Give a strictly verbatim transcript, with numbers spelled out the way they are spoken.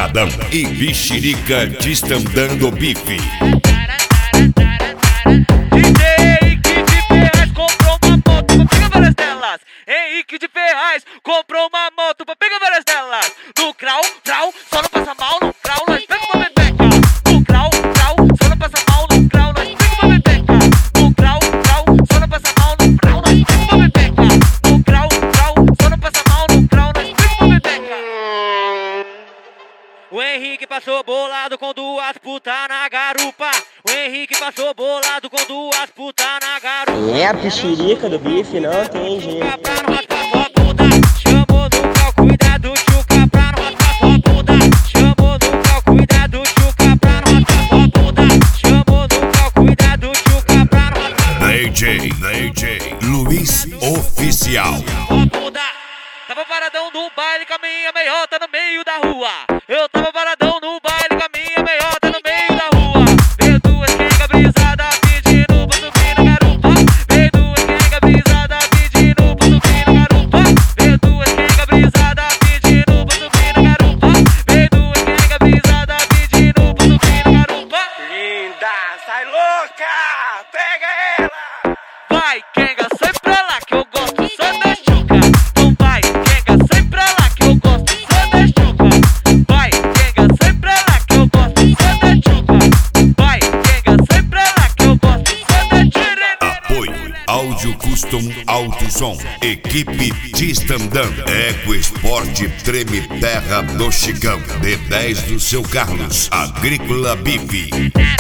Paradão e Bexirica destandando bife. Henrique de Ferraz comprou uma moto pra pegar várias delas. No grau, grau, só não passa mal. No grau, nós pega uma bebeca. No grau, grau, só não passa mal. No grau, nós pega uma bebeca. No grau, grau, só não passa mal. No grau, nós pega uma bebeca. No grau, grau, só não passa mal. No grau, nós pega uma bebeca. O Henrique passou bolado com duas putas na garupa. O Henrique passou bolado com duas putas na garupa. É a Bexirica do bife, não tem jeito. Chamou no cal, cuidado, chuca pra não raspar sua bunda. Chamou no cal, cuidado, chuca pra não raspar sua bunda. Chamou no cal, cuidado, chuca pra não raspar sua D J, D J Luiz Oficial. bunda. Tava paradão no baile com a minha meiota no meio da rua. Eu tava paradão no baile com a minha meiota no meio da rua. Veio duas quengas brisadas pedindo pra subir na garupa. Veio duas quengas brisadas pedindo pra subir na garupa. Veio duas quengas brisadas pedindo pra subir na garupa. Veio duas quengas brisadas pedindo pra subir na garupa. Linda, sai louca, pega ela. Vai, quenga, sai pra lá que eu gosto só da chuca. Então vai, quenga, sai pra lá que eu gosto só da chuca. Vai, quenga, sai pra lá que eu gosto só da chuca. Vai, quenga, sai pra lá que eu gosto só da chuca. Apoio Áudio Custom Alto Som. Equipe Destandando. Eco Esporte Treme Terra do Chicão. D dez do seu Carlos. Agrícola Bife.